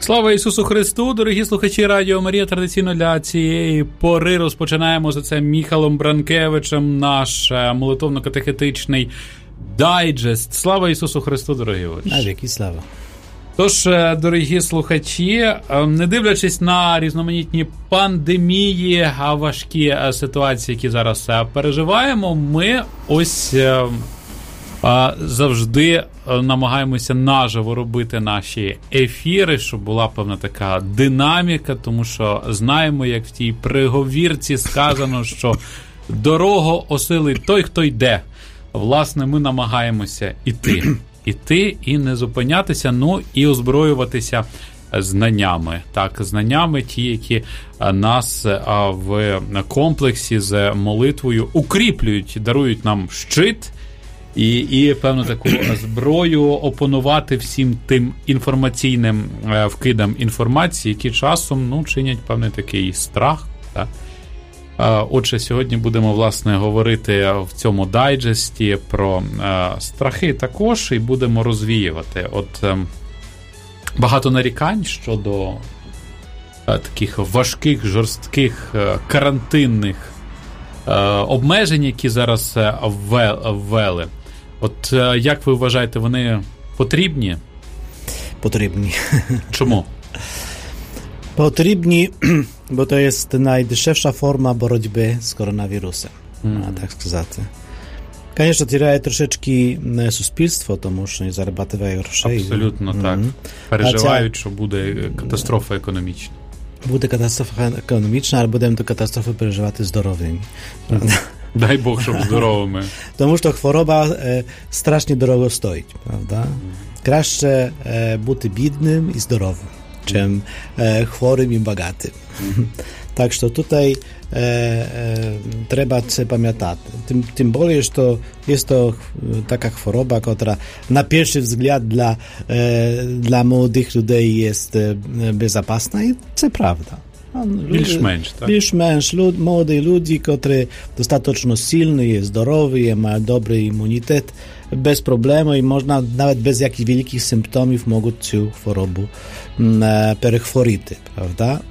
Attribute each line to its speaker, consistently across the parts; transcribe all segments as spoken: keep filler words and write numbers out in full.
Speaker 1: Слава Ісусу Христу, дорогі слухачі Радіо Марія. Традиційно для цієї пори розпочинаємо за це Міхалом Бранкевичем наш молитовно-катехетичний дайджест. Слава Ісусу Христу, дорогі отче.
Speaker 2: А віки слава.
Speaker 1: Тож, дорогі слухачі, не дивлячись на різноманітні пандемії, а важкі ситуації, які зараз переживаємо, ми ось завжди намагаємося наживо робити наші ефіри, щоб була певна така динаміка, тому що знаємо, як в тій приговірці сказано, що дорогу осилить той, хто йде. Власне, ми намагаємося іти. Іти і не зупинятися, ну і озброюватися знаннями. Так, знаннями ті, які нас в комплексі з молитвою укріплюють, дарують нам щит і, і певно, таку зброю опанувати всім тим інформаційним вкидам інформації, які часом, ну, чинять певний такий страх. Так? Отже, сьогодні будемо, власне, говорити в цьому дайджесті про е, страхи також, і будемо розвіювати. От е, багато нарікань щодо е, таких важких, жорстких, е, карантинних е, обмежень, які зараз е, ввели. От е, як ви вважаєте, вони потрібні?
Speaker 2: Потрібні.
Speaker 1: Чому?
Speaker 2: Potrzebni, bo to jest najdешевша forma боротьби з коронавірусом, mm. так сказати. Звісно, тіряє трошечки суспільство, тому що не заробляє грошей.
Speaker 1: Абсолютно mm. так. Переживають, ця... що буде катастрофа економічна.
Speaker 2: Буде катастрофа економічна, але будемо ту катастрофу переживати здоровими. Правда?
Speaker 1: Дай Бог, щоб здоровими.
Speaker 2: Тому що хвороба е, страшно дорого стоїть, правда? Mm. Краще е, бути бідним і здоровим, czym e, chorym i bogatym. Mm. Tak, że tutaj e, e, trzeba się pamiętać. Tym, tym bardziej, że to jest to taka choroba, która na pierwszy wzgląd dla, e, dla młodych ludzi jest e, bezpieczna i to prawda.
Speaker 1: Більш-менш, так?
Speaker 2: Більш-менш люд, молоді люди, які достатньо сильні, здорові, мають добрий імунітет, без проблем, і можна навіть без яких великих симптомів можуть цю хворобу е, перехворіти, правда?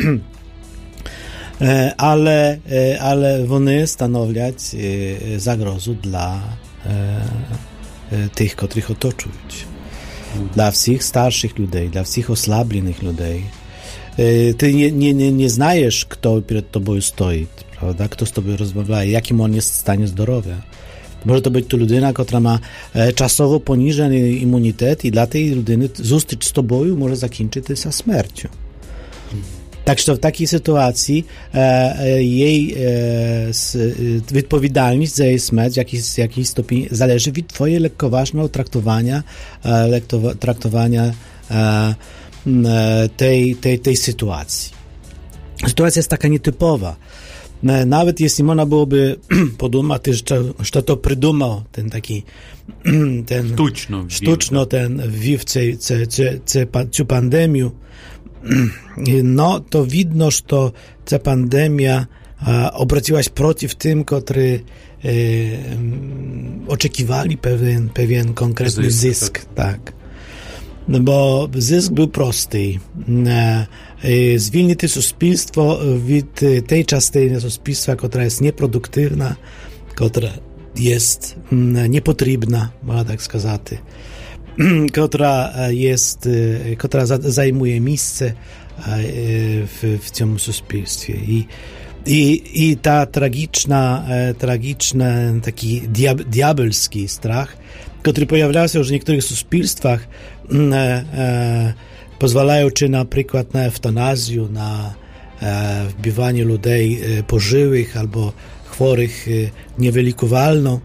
Speaker 2: е, але, е, але вони становлять е, загрозу для е, е, тих, котрих оточують. Для всіх старших людей, для всіх ослаблених людей. Ty nie, nie, nie, nie znajesz, kto przed tobą stoi, prawda? Kto z tobą rozmawia, jakim on jest w stanie zdrowia. Może to być to ludyna, która ma czasowo poniżony immunitet i dla tej ludyny zustryć z tobą może zakończyć się śmiercią. Tak, że w takiej sytuacji e, jej e, odpowiedzialność za jej śmierć w jakiś, jakiś stopień zależy od twojego lekkoważnego traktowania, e, lekko, traktowania e, tej, tej, tej sytuacji. Sytuacja jest taka nietypowa. Nawet jeśli można byłoby podumać, że, że to przydumał ten taki ten
Speaker 1: sztuczno,
Speaker 2: sztuczno ten wwiw tę pandemię, no to widno, że to ta pandemia obraciła się przeciw tym, którzy e, oczekiwali pewien, pewien konkretny zysk. zysk tak. No bo zysk był prosty. Zwolnić суспільство od tej części суспільства, która jest nieproduktywna, która jest niepotrzebna, można tak сказать, która jest, która zajmuje miejsce w, w tym суспільстві. I, i, i ta tragiczna, tragiczny, taki diab, diabelski strach, który pojawiał się już w niektórych суспільствах, e, e, pozwalają czy na przykład na eutanazję, na e, wbiwanie ludzi e, pożyłych albo chorych e, niewylікувально.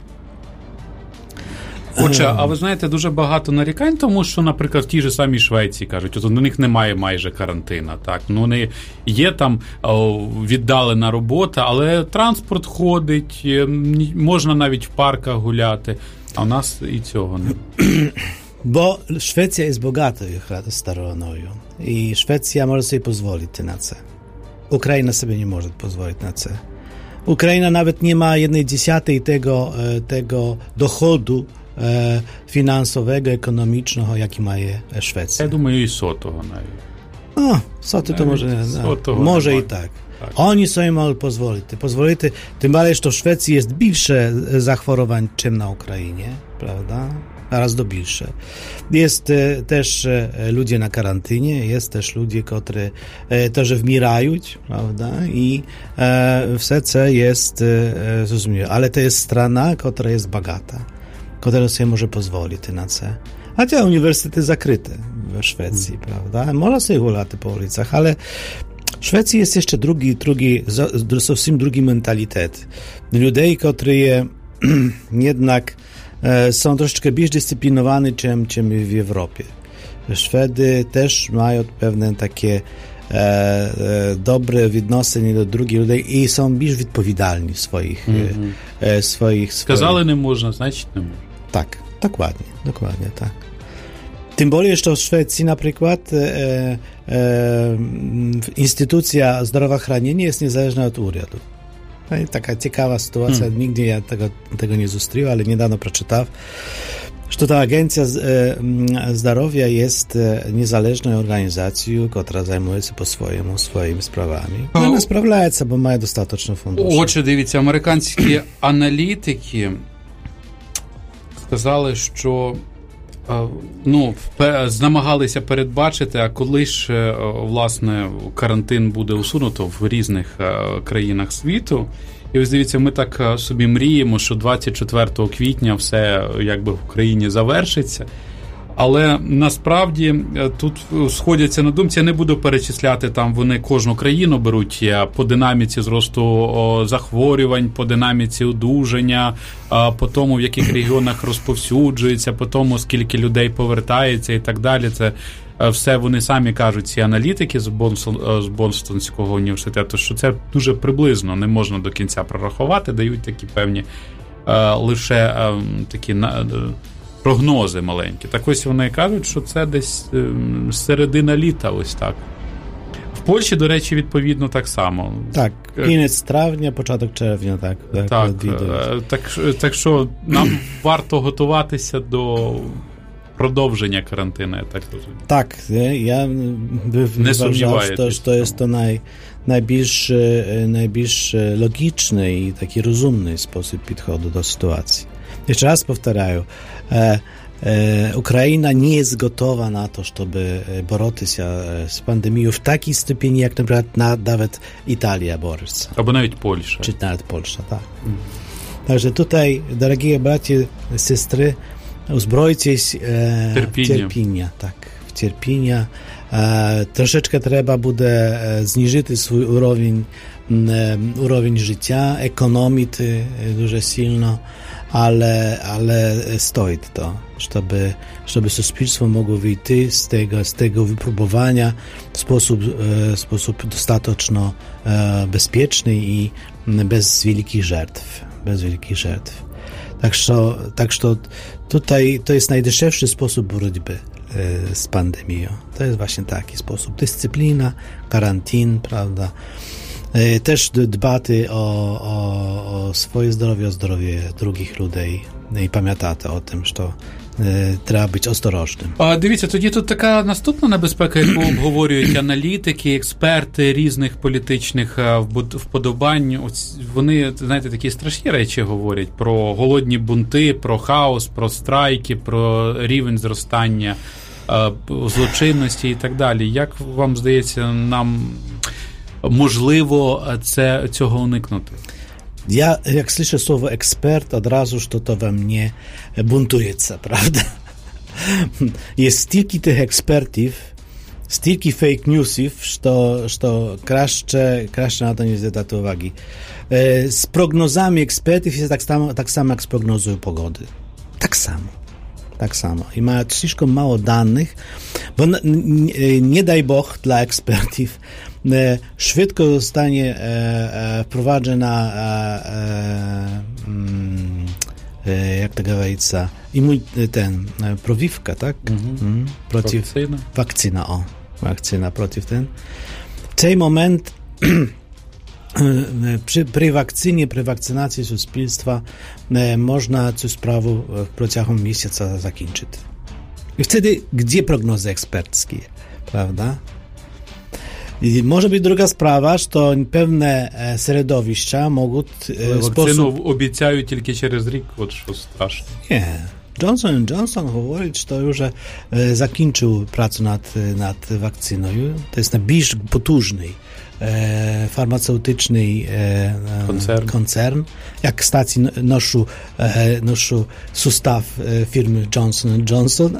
Speaker 1: Отже, а ви знаєте, дуже багато нарікань, тому що, наприклад, в тій же самій Швеції кажуть, от у них немає майже карантина, так, ну, вони є там о, віддалена робота, але транспорт ходить, можна навіть в парках гуляти, а у нас і цього не.
Speaker 2: Bo Szwecja jest bogatą storoną i Szwecja może sobie pozwolić na to. Ukraina sobie nie może pozwolić na to. Ukraina nawet nie ma jednej dziesiątej tego, tego dochodu finansowego, ekonomicznego, jaki ma Szwecja.
Speaker 1: Ja думаю, і сотого навіть.
Speaker 2: O, soty to może, no, może i tak. tak. Oni sobie mogą pozwolić. Pozwolić, tym bardziej, że w Szwecji jest większe zachorowań, czym na Ukrainie, prawda? Raz do większe. Jest e, też e, ludzie na karantynie, jest też ludzie, którzy e, też wmierają, prawda? I e, w serce jest, e, zrozumiałe, ale to jest strona, która jest bogata, która sobie może pozwolić na to. A te uniwersytety zakryte w Szwecji, hmm. prawda? Można sobie gulać po ulicach, ale w Szwecji jest jeszcze drugi, drugi, zupełnie drugi mentalitet. Ludzi, którzy jednak e, są troszeczkę bardziej dyscyplinowani, czym, czym w Europie. Szwedy też mają pewne takie e, e, dobre odnoszenie do drugich ludzi i są bardziej odpowiedzialni w swoich, mm-hmm. e, swoich...
Speaker 1: Skazali nie można, значить nie można.
Speaker 2: Tak, dokładnie, dokładnie tak. Tym bardziej, że w Szwecji na przykład e, e, instytucja zdrowochronienia jest niezależna od urządu. No i taka ciekawa sytuacja, hmm. nigdy ja tego, tego nie zostrił, ale niedawno przeczytałem, że ta agencja e, zdrowia jest niezależną organizacją, która zajmuje się po swojemu swoimi sprawami. No, ona sprawляє się, bo ma dostateczne fundusze.
Speaker 1: Отже, дивіться, американські аналітики сказали, що ну, намагалися передбачити, а коли ж, власне, карантин буде усунуто в різних країнах світу. І ось дивіться, ми так собі мріємо, що двадцять четвертого квітня все якби в Україні завершиться. Але насправді тут сходяться на думці, я не буду перечисляти, там вони кожну країну беруть по динаміці зросту захворювань, по динаміці одужання, по тому, в яких регіонах розповсюджується, по тому, скільки людей повертається і так далі. Це все вони самі кажуть, ці аналітики з Бостонського університету, що це дуже приблизно, не можна до кінця прорахувати, дають такі певні лише такі прогнози маленькі. Так ось вони кажуть, що це десь середина літа, ось так. В Польщі, до речі, відповідно так само.
Speaker 2: Так, кінець травня, початок червня, так.
Speaker 1: Так, так, так, так що нам варто готуватися до продовження карантину, я так розумію.
Speaker 2: Так, я би вважав, що, що є to naj, najbliż, najbliż logiczny i taki rozumny sposób podchodu do sytuacji. Jeszcze raz powtarzam, e, e, Ukraina nie jest gotowa na to, żeby boroti się z pandemią w takiej stopniu, jak na przykład na, nawet Italia borzy się.
Speaker 1: Albo nawet Polsza.
Speaker 2: Czy nawet Polsza, tak. Mm. Także tutaj, drogie bracia, siostry, uzbrojcie się e, w cierpienia, tak, w cierpienia. E, troszeczkę trzeba będzie zniżyć swój urowień, e, urowień życia, ekonomić dużo silno, ale, ale stoi to, żeby, żeby społeczeństwo mogło wyjść z tego, z tego wypróbowania w sposób, e, sposób dostateczno e, bezpieczny i bez wielkich żertw, bez wielkich żertw. Tak że, tak że tutaj to jest najdешевszy sposób borotьby e, z pandemią. To jest właśnie taki sposób. Dyscyplina, karantyn, prawda? E, też dbaty o, o, o swoje zdrowie, o zdrowie drugich ludzi i pamiętати o tym, że e, треба бути осторожним.
Speaker 1: А, дивіться, тоді тут така наступна небезпека, яку обговорюють аналітики, експерти різних політичних вподобань. Ось вони, знаєте, такі страшні речі говорять про голодні бунти, про хаос, про страйки, про рівень зростання злочинності і так далі. Як вам здається, нам можливо це, цього уникнути?
Speaker 2: Ja, jak słyszę słowo ekspert, od razu że to, to we mnie buntuje, prawda? Jest tyle tych ekspertów, tyle fake newsów, że, że kraще, kraще na to nie zwracać uwagi. Z prognozami ekspertów jest tak samo, tak samo jak z prognozą pogody. Tak samo. Tak samo. I ma troszkę mało danych, bo nie, nie daj Bóg dla ekspertów szybko zostanie wprowadzona jak to говорится, ten prowiwka, tak?
Speaker 1: Mhm.
Speaker 2: Przeciw, wakcyna. Wakcyna, o. Wakcyna przeciw ten. W ten moment przy, przy wakcynie, przy wakcynacji społeczeństwa można tę sprawę w przeciągu miesiąca zakończyć. I wtedy, gdzie prognozy eksperckie, prawda? I może być druga sprawa, що pewne середовища можуть
Speaker 1: Вакцину обіцяють тільки через рік, от що страшно.
Speaker 2: Ні. Johnson and Johnson говорить, що вже закінчив працю над, над вакциною. To jest najbliż potужний e, farmaceutyczny e, koncern. koncern. Jak stacji noшу, e, noшу sustaw e, firmy Johnson and Johnson,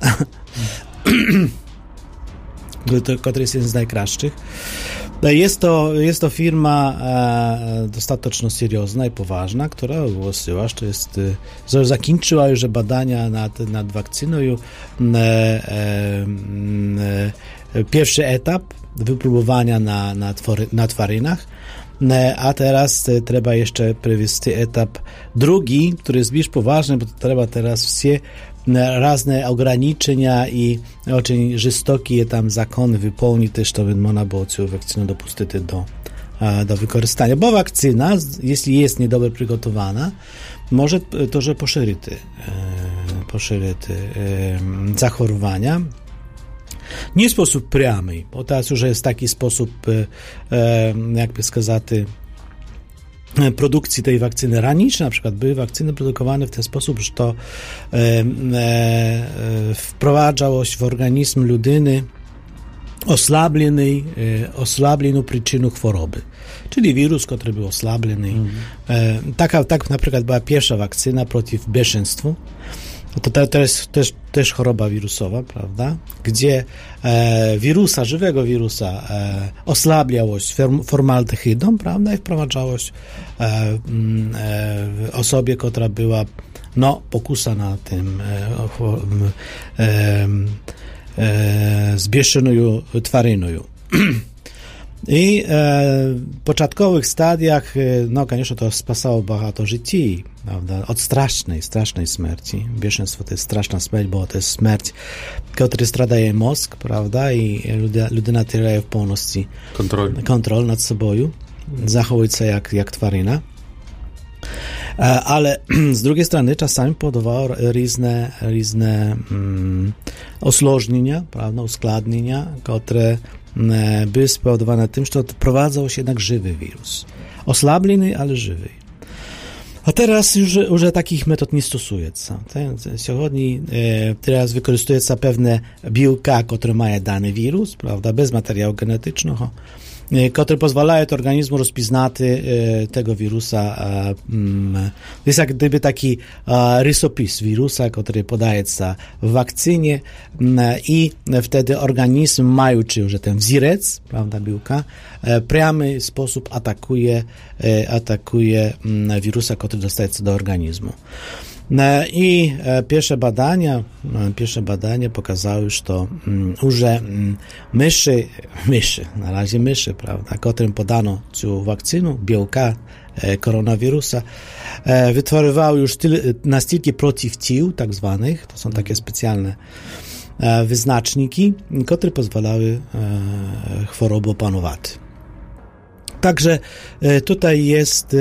Speaker 2: który jest jeden z najkraszczych. Jest to, jest to firma e, dostatecznie seriozna i poważna, która ogłosiła, że jest, że zakończyła już badania nad, nad wakcyną. E, e, e, pierwszy etap wypróbowania na, na, twory, na twarynach, e, a teraz e, trzeba jeszcze przewieźć etap drugi, który jest bardziej poważny, bo to trzeba teraz wszystkie razne ograniczenia i очень жорстокі tam zakony wypełnić, żeby można było tę wakcynę dopuścić do, do wykorzystania. Bo wakcyna, jeśli jest niedobrze przygotowana, może to, że poszerzyć, poszerzyć zachorowania. Nie w sposób прямий, bo teraz już jest taki sposób, jakby сказать, produkcji tej wakcyny ranicznej, na przykład były wakcyny produkowane w ten sposób, że to e, e, wprowadzało się w organizm ludyny oslabionej, e, oslabioną przyczyną choroby. Czyli wirus, który był oslabiony. Mm. E, taka, tak na przykład była pierwsza wakcyna przeciw bešenstwu. To, to, to jest też, też choroba wirusowa, prawda? Gdzie e, wirusa, żywego wirusa e, oslabiało się formaldehydą, prawda? I wprowadzało się e, e, osobie, która była no, pokusana tym e, e, e, zbieszoną twaryną. I e, w początkowych stadiach, no, конечно, to spasało bardzo życi, prawda, od strasznej, strasznej śmierci. Bešenstwo to jest straszna śmierć, bo to jest śmierć, która stradaje mózg, prawda, i ludzie, ludyna traciła w pełności kontrol, kontrol nad sobą, zachowuje się jak, jak twaryna. E, ale z drugiej strony czasami powodowało różne, różne mm, osłożnienia, prawda, uskladnienia, które były spowodowane tym, że wprowadzał się jednak żywy wirus. Oslabiony, ale żywy. A teraz już, już takich metod nie stosuje. Сегодня teraz wykorzystuje się pewne białka, które mają dany wirus, prawda, bez materiału genetycznego, które pozwalają organizmu rozpoznać tego wirusa. To jest jak gdyby taki rysopis wirusa, który podaje się w wakcynie i wtedy organizm, mając już ten wzorec, prawda, białka, w pramy sposób atakuje, atakuje wirusa, który dostaje się do organizmu. I pierwsze badania, pierwsze badania pokazały, że już myszy, myszy, na razie myszy, prawda, którym podano tę wakcynę, białka koronawirusa, wytwarywały już na stylki przeciwciał, tak zwanych, to są takie specjalne wyznaczniki, które pozwalały chorobę opanować. Także tutaj jest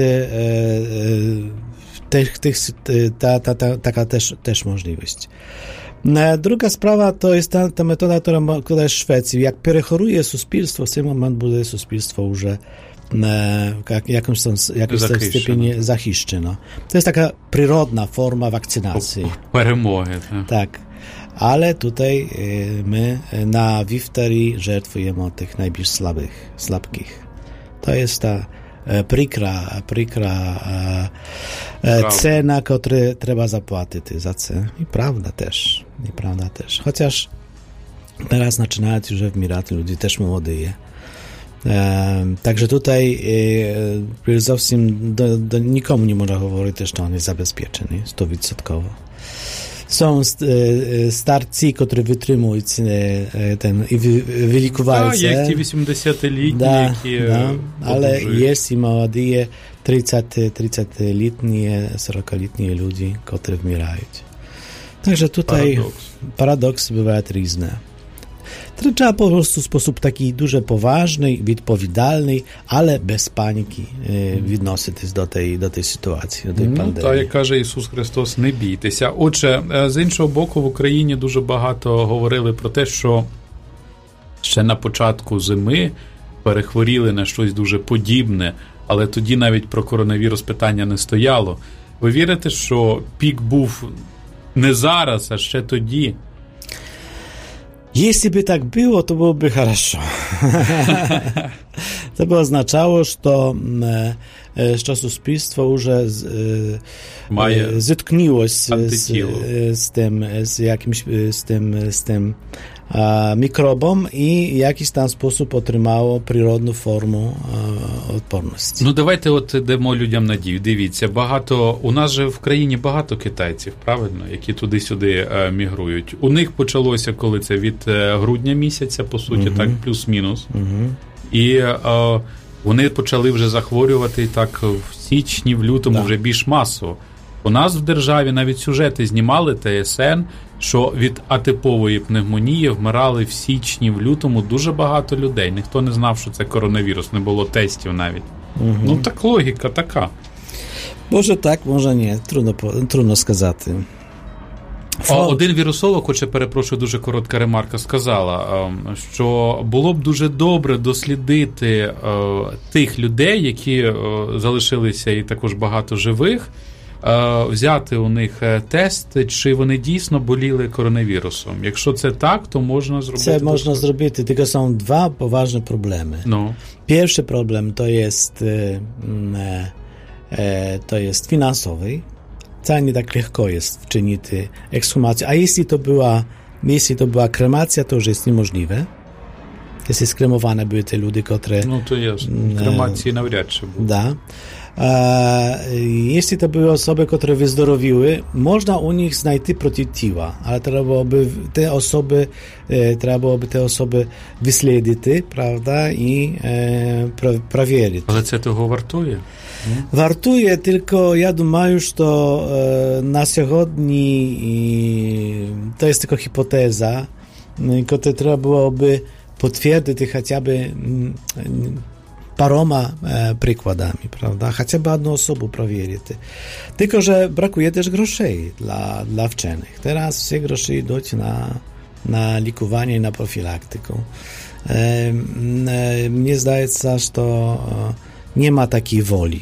Speaker 2: Tych, tych, ta, ta, ta, taka też, też możliwość. Druga sprawa to jest ta, ta metoda, która, która jest w Szwecji. Jak przechoruje społeczeństwo, w tym momencie bude społeczeństwo już w jakimś stopniu zachiszczone. To jest taka przyrodna forma wakcynacji.
Speaker 1: Peremoги.
Speaker 2: Tak. Ale tutaj my na wifterii żertwujemy tych najbardziej słabych, słabkich. To jest ta prikra, prikra e, cena, którą trzeba zapłacić za cenę. I prawda też. I prawda też. Chociaż teraz zaczynają już wymierać ludzie też młodzi. E, także tutaj e, przede do, do nikomu nie można mówić też, że on jest zabezpieczony stuprocentowo. Są starci, którzy wytrzymują ten i wylikują się.
Speaker 1: Tak, jak ci osiemdziesięcioletni,
Speaker 2: da, da, ale jest i młodzi, trzydziestoletni, czterdziestoletni ludzie, którzy wymierają. Także tutaj paradoks, paradoks bywa różne. Trzeba po prostu w sposób taki duże poważny, odpowiedzialny, ale bez paniki відноситись do tej, do tej sytuacji, do tej
Speaker 1: ну,
Speaker 2: пандемії.
Speaker 1: Так, як каже Ісус Христос, не бійтеся. Отже, з іншого боку, в Україні дуже багато говорили про те, що ще на початку зими перехворіли на щось дуже подібне, але тоді навіть про коронавірус питання не стояло. Ви вірите, що пік був не зараз, а ще тоді?
Speaker 2: Jeśli by tak było, to byłoby хорошо. To by oznaczało, że, że суспільство уже zetknęło się z, z tym, z jakimś, z tym, z tym a, mikrobom i w jakiś tam sposób otrzymało przyrodną formę a, odporności.
Speaker 1: Ну, давайте от дамо людям надію. Дивіться, багато, у нас же в країні багато китайців, правильно, які туди-сюди е, мігрують. У них почалося, коли це від е, грудня місяця, по суті, uh-huh. так, плюс-мінус.
Speaker 2: Uh-huh.
Speaker 1: І е, вони почали вже захворювати так в січні, в лютому да. вже більш масово. У нас в державі навіть сюжети знімали ТСН, що від атипової пневмонії вмирали в січні, в лютому дуже багато людей. Ніхто не знав, що це коронавірус, не було тестів навіть. Угу. Ну так логіка така.
Speaker 2: Може так, може ні, трудно, трудно сказати.
Speaker 1: А один вірусолог, хоче, перепрошую, дуже коротка ремарка, сказала, що було б дуже добре дослідити тих людей, які залишилися і також багато живих, взяти у них тест, чи вони дійсно боліли коронавірусом. Якщо це так, то можна зробити.
Speaker 2: Це можна зробити, тільки są dwa poważne problemy.
Speaker 1: No.
Speaker 2: Pierwszy problem to jest to jest finansowy. Wcale nie tak lekko jest wczynić ekshumację. A jeśli to była, jeśli to była kremacja, to już jest niemożliwe. Jeśli skremowane były te ludy, które...
Speaker 1: No to jest. Kremacji nawrяд czy było.
Speaker 2: Da. A, jeśli to były osoby, które wyzdrowiły, można u nich znajти protiv-тіла, ale trzeba byłoby te osoby, e, trzeba byłoby te osoby wyśledzić, prawda, i e, pra, провірити.
Speaker 1: Ale це того вартує?
Speaker 2: Вартує, tylko ja думаю, що e, na сьогодні to jest tylko hipoteza, którą trzeba byłoby potwierdzić chociażby paroma e, przykładami, prawda? Chociażby jedną osobę провірити. Tylko, że brakuje też groszej dla, dla wczenych. Teraz wszystkie grosze idą na, na likowanie i na profilaktykę. E, e, mnie zdaje się, że to nie ma takiej woli.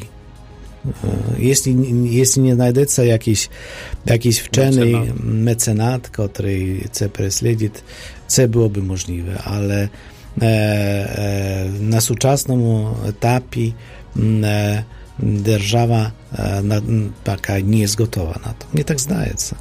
Speaker 2: Jeśli, jeśli nie znajdzie jakiś, jakiś wczeny mecenat, mecenat który chce prześledzić, to byłoby możliwe, ale e, e, na współczesnym etapie e, держава e, na, taka nie jest gotowa na to. Mnie tak zdaje się.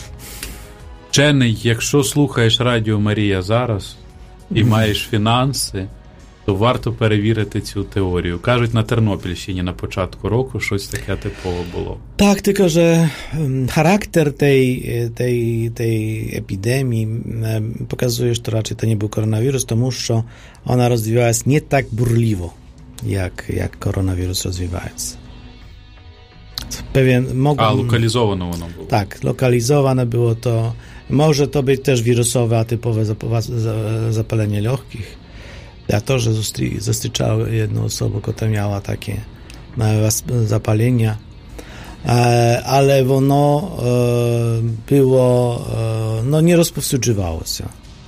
Speaker 1: Вчений, якщо слухаєш Радіо Марія зараз і маєш фінанси, то варто перевірити цю теорію. Кажуть, на Тернопільщині на початку року щось таке типове було.
Speaker 2: Tak, tylko że charakter tej, tej, tej epidemii pokazuje, że to raczej to nie był koronawirus, to że ona rozwijała się nie tak burliwo, jak, jak koronawirus rozwijając. Pewien, mogą,
Speaker 1: A lokalizowane ono było.
Speaker 2: Tak, lokalizowane było to. Może to być też wirusowe, atypowe zapalenie lегких. Ja to, że zastyczałem jedną osobę, która miała takie zapalenia, ale ono było, no nie rozpowsюджувало się.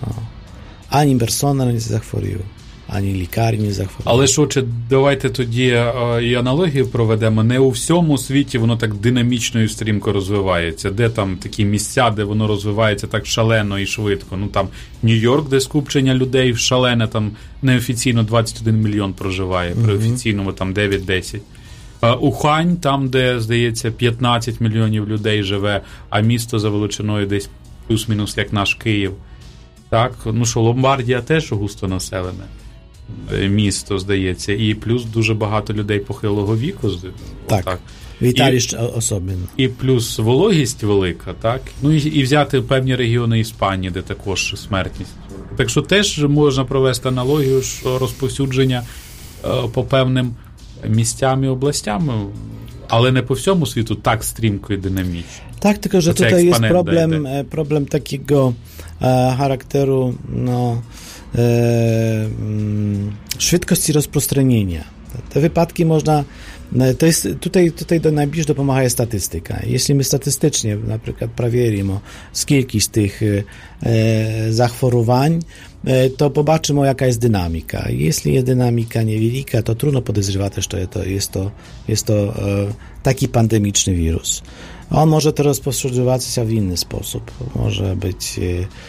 Speaker 2: Ані персона не захворів, ані лікар не захворів.
Speaker 1: Але ж, отже, давайте тоді і аналогію проведемо. Не у всьому світі воно так динамічно і стрімко розвивається. Де там такі місця, де воно розвивається так шалено і швидко. Ну там Нью-Йорк, де скупчення людей шалене, там неофіційно двадцять один мільйон проживає, при офіційному там дев'ять-десять. Ухань, там, де, здається, п'ятнадцять мільйонів людей живе, а місто за величиною десь плюс-мінус як наш Київ. Так, ну що, Ломбардія теж густо населене місто, здається, і плюс дуже багато людей похилого віку.
Speaker 2: Так, так. В Італії ж особливо.
Speaker 1: І плюс вологість велика, так? Ну і, і взяти певні регіони Іспанії, де також смертність. Так що теж можна провести аналогію, що розповсюдження е, по певним місцям і областям, ale nie po всьому світу tak стрімко і динамічно.
Speaker 2: Tak, tylko że tutaj jest problem, problem takiego e, charakteru no, e, szybkości rozprzestrzenienia. Te wypadki można To jest, tutaj, tutaj do, najbliżej dopomaga statystyka. Jeśli my statystycznie na przykład przewierimy skilki z tych e, zachorowań, e, to pobaczymy, jaka jest dynamika. Jeśli jest dynamika niewielka, to trudno podejrzewać, że to jest to, jest to e, taki pandemiczny wirus. On może to rozpowszechniać się w inny sposób. Może być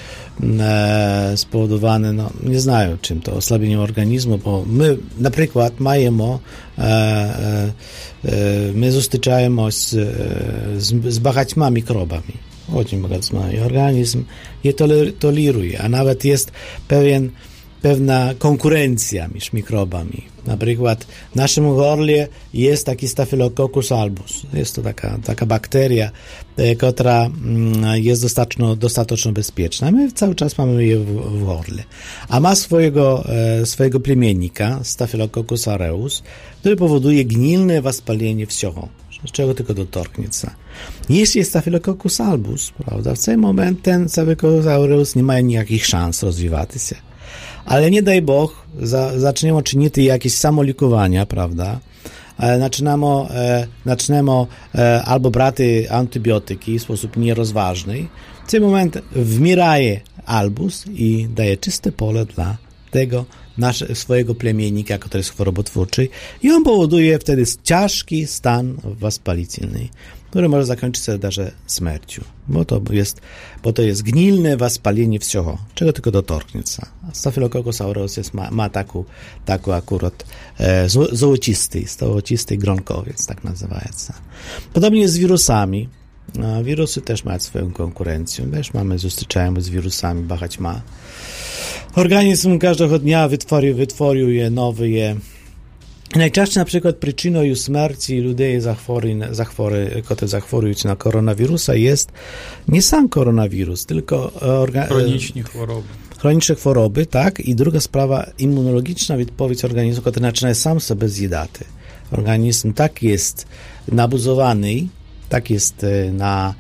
Speaker 2: e, spowodowany, no nie znają czym to, osłabieniem organizmu, bo my na przykład mamy e, e, my zustyczajemy z, z, z багатьма mikrobami. Очень багатьма. I organizm je toleruje, a nawet jest pewien pewna konkurencja między mikrobami. Na przykład w naszym gorle jest taki Staphylococcus albus. Jest to taka, taka bakteria, która jest dostateczno, dostateczno bezpieczna. My cały czas mamy je w, w gorle. A ma swojego, swojego plemiennika, Staphylococcus aureus, który powoduje gnilne wоспаление всего, z czego tylko dotorknięcia. Jeśli jest Staphylococcus albus, prawda, w ten moment ten Staphylococcus aureus nie ma nikakich szans rozwijać się. Ale nie daj Bog, za, zaczniemy czynić jakieś samolikowania, prawda? E, zaczynamy, e, zaczniemy e, albo brać antybiotyki w sposób nierozważny. W tym momencie wmieraje albus i daje czyste pole dla tego nasze, swojego plemiennika, który jest chorobotwórczy, i on powoduje wtedy ciężki stan wоспалительny, który może zakończyć się даже śmiercią, bo to jest, bo to jest gnilne wоспаление всего, czego tylko dotorknięcia. Staphylococcus aureus jest, ma, ma taką, taką akurat e, złocisty, złocisty gronkowiec, tak nazywa się. Podobnie jest z wirusami. A wirusy też mają swoją konkurencję. Też mamy, zustyczajemy z wirusami багатьма. Organizm każdego dnia wytworił, wytworił je, nowy je. Najczęściej na przykład przyczyną śmierci ludzi zachwory, zachwory, które zachworują na koronawirusa jest nie sam koronawirus, tylko orga-
Speaker 1: chroniczne choroby.
Speaker 2: Chroniczne choroby, tak. I druga sprawa, immunologiczna odpowiedź organizmu, który zaczyna sam sobie zjadać. Organizm tak jest nabuzowany, tak jest na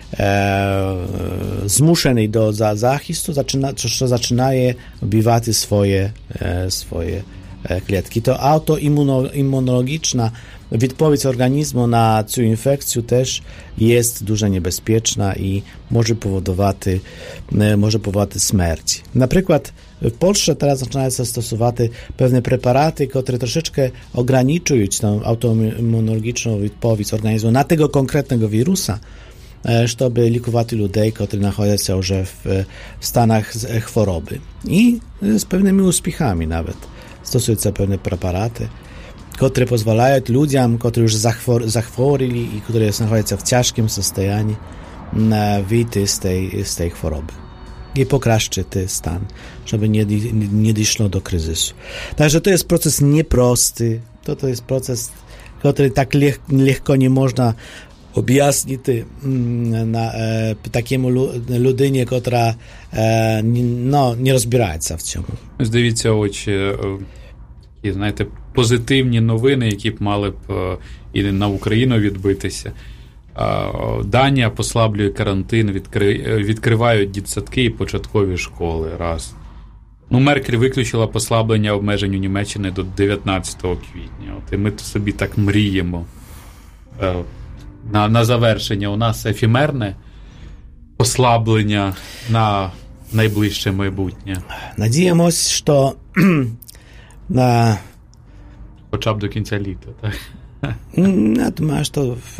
Speaker 2: e, zmuszony do za, zachistu, zaczyna, co zaczyna je obywać swoje, e, swoje klietki. To autoimmunologiczna odpowiedź organizmu na tę infekcję też jest dużo niebezpieczna i może powodować, może powodować śmierć. Na przykład w Polsce teraz zaczynają się stosować pewne preparaty, które troszeczkę ograniczają tę autoimmunologiczną odpowiedź organizmu na tego konkretnego wirusa, żeby likować ludzi, którzy znajdują się już w stanach choroby. I z pewnymi uspechami nawet. Stosują się pewne preparaty, które pozwalają ludziom, którzy już zachworili i którzy znajdują się w ciężkim stanie, wyjść z tej, z tej choroby i poprawić ten stan, żeby nie, nie doszło do kryzysu. Także to jest proces nieprosty, to, to jest proces, który tak lekko nie można objaśnić na e, takiemu ludynie, która e, no, не розбирається в цьому.
Speaker 1: Здається, ось, і, знаєте, позитивні новини, які б мали б і на Україну відбитися. Данія послаблює карантин, відкри... відкривають дитсадки і початкові школи. Раз. Ну, Меркель виключила послаблення обмежень у Німеччині до дев'ятнадцятого квітня. От, і ми собі так мріємо. На, на завершення у нас ефемерне послаблення на найближче майбутнє.
Speaker 2: Надіємось, що на...
Speaker 1: Хоча б до кінця літа, так?
Speaker 2: Ja думаю, что в,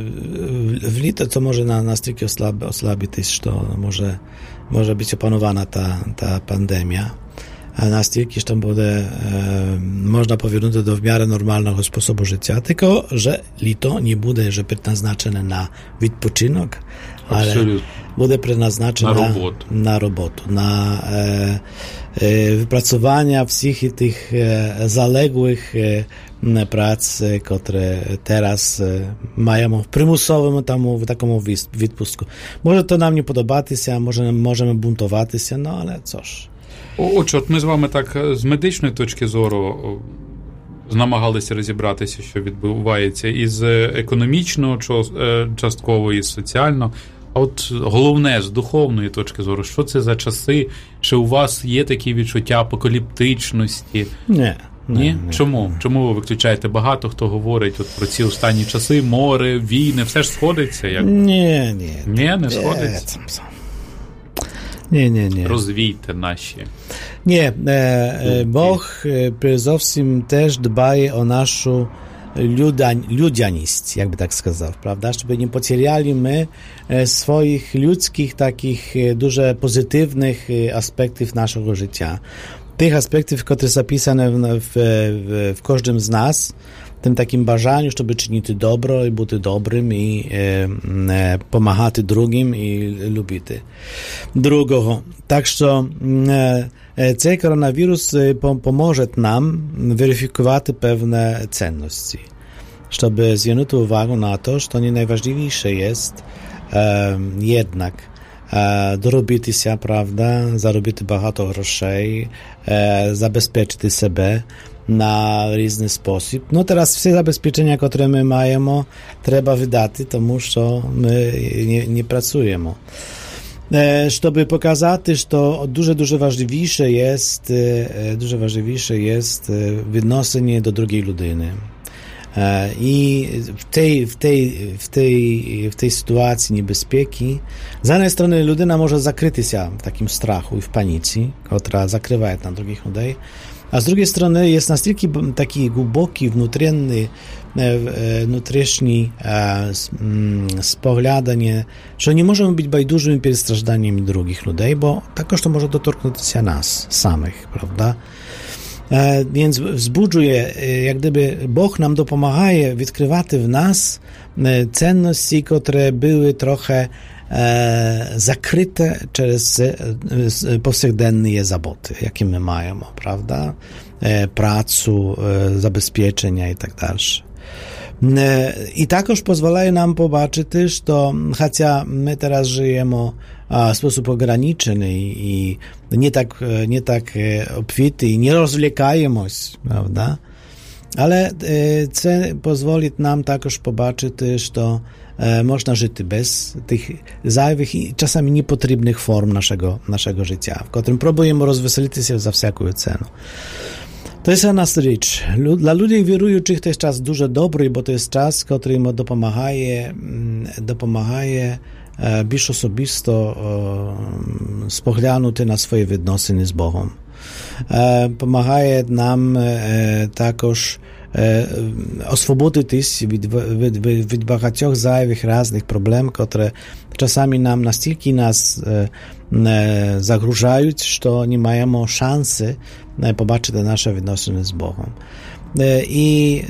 Speaker 2: w lito to może na, na stryki oslabi, oslabić, że może, może być opanowana ta, ta pandemia, a na stryki, że będzie e, można powrócić do w miarę normalnego sposobu życia, tylko, że lito nie będzie, że przeznaczone na wypoczynek, ale będzie przeznaczone na, na robotę, na e, e, wypracowania wszystkich tych e, zaległych e, prac, które teraz mają w przymusowym tam, w taką відпустку. Może to nam nie podobać się, może możemy buntować się, no ale cóż.
Speaker 1: Отже, от ми з вами так з медичної точки зору намагалися розібратися, що відбувається і з економічного частково, і з соціального. А от головне, з духовної точки зору, що це за часи? Чи у вас є такі відчуття апокаліптичності?
Speaker 2: Ні.
Speaker 1: Ні? Ні? Чому? Чому ви виключаєте? Багато хто говорить от про ці останні часи, море, війни, все ж сходиться? Як?
Speaker 2: Ні, ні.
Speaker 1: Ні, не сходиться?
Speaker 2: Ні, ні, ні.
Speaker 1: Розвійте наші.
Speaker 2: Ні, е, е, Бог е, зовсім теж дбає о нашу Людяń, ludziaність, jak by tak сказав, prawda? Żeby nie podzielali my swoich ludzkich, takich дуже pozytywnych aspektów naszego życia. Tych aspektów, które są zapisane w, w, w, w każdym z nas, tym takim bażaniu, żeby czynić dobro i być dobrym i e, e, pomagać drugim i lubić drugiego. Tak, że e, цей коронавірус pomoże nam weryfikować pewne cenności, żeby zwrócić uwagę na to, że to nie najważniejsze jest e, jednak e, dorobić się, prawda, zarobić багато грошей, e, zabezpieczyć siebie na różny sposób. No teraz wszystkie zabezpieczenia, które my mamy, trzeba wydać, тому що my nie, nie pracujemy. Żeby pokazać, że to dużo, dużo ważniejsze jest, dużo ważniejsze jest відношення do drugiej ludyny. I w tej, w tej, w tej, w tej sytuacji niebezpieki, z jednej strony ludyna może zakryć się w takim strachu i w panice, która zakrywa na drugich ludzi, a z drugiej strony jest настільки taki głęboki, внутренний, внутрішній spoglądanie, że nie możemy być bajdurzymi przed strażdaniami drugich ludzi, bo takoż to może dotknąć się nas samych, prawda? Więc wzbudzuje, jak gdyby Bóg nam dopomaga odkrywać w nas cenności, które były trochę e, zakryte przez e, powszechdennie zaboty, jakie my mamy, prawda? E, pracu, e, zabezpieczenia i tak dalej. I takoż pozwalają nam pobaczyć, że chociaż my teraz żyjemy w sposób ograniczony i nie tak, nie tak obfity i nie rozwlekajemy się, prawda? Ale to pozwoli nam takoż pobaczyć, że można żyć bez tych zajwych i czasami niepotrzebnych form naszego, naszego życia, w którym próbujemy rozweselić się za wszelką cenę. To jest jedna rzecz. Dla ludzi wierujących to jest czas dużo dobry, bo to jest czas, który im dopomaga, dopomaga bільш особисто spoglądać na swoje відносини z Bogiem. Pomagає nam також освободитись від, від, від багатьох зайвих різних проблем, które czasami nam настільки нас загружають, що не маємо шанси побачити наші відносини з Богом. I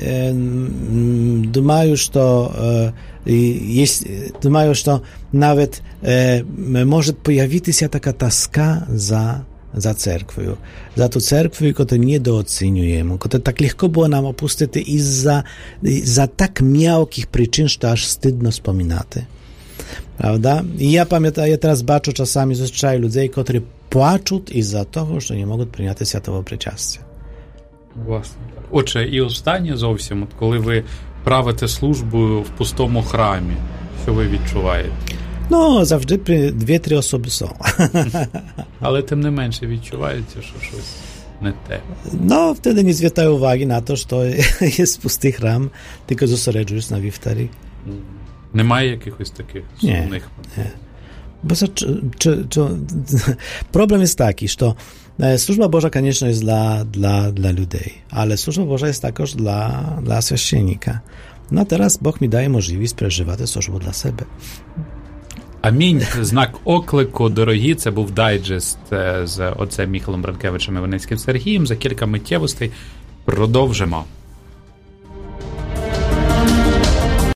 Speaker 2: думаю, что есть, думаю, что nawet может появиться taka тоска за za cerkwią, za tą cerkwią, którą nie doceniujemy, którą tak lekko było nam opuścić i za, za tak miałkich przyczyn, że aż wstydno wspominać. Prawda? I ja pamiętam, ja teraz baczę czasami, zустрічаю ludzi, którzy płaczą із-за того, що не можуть прийняти святого причастя.
Speaker 1: Власне. Отже, і останнє зовсім, от коли ви правите службу в пустому храмі, що ви відчуваєте?
Speaker 2: Ну, завжди дві-три особи są.
Speaker 1: Але тим не менше відчуваєте, що щось не те.
Speaker 2: No, wtedy nie zwracają uwagi na to, że jest pusty храм, tylko зосереджуюсь на вівтарі.
Speaker 1: Немає якихось таких сумних?
Speaker 2: Nie, nie. Bo czy, czy, czy, problem jest taki, że służba Boża konieczna jest dla, dla, dla ludzi, ale służba Boża jest także dla, dla święcennika. No teraz Bóg mi daje możliwość przeżywać tę służbę dla siebie.
Speaker 1: Амінь. Знак оклику, дорогі. Це був дайджест з отцем Міхалом Бранкевичем і Винницьким Сергієм. За кілька миттєвостей продовжимо.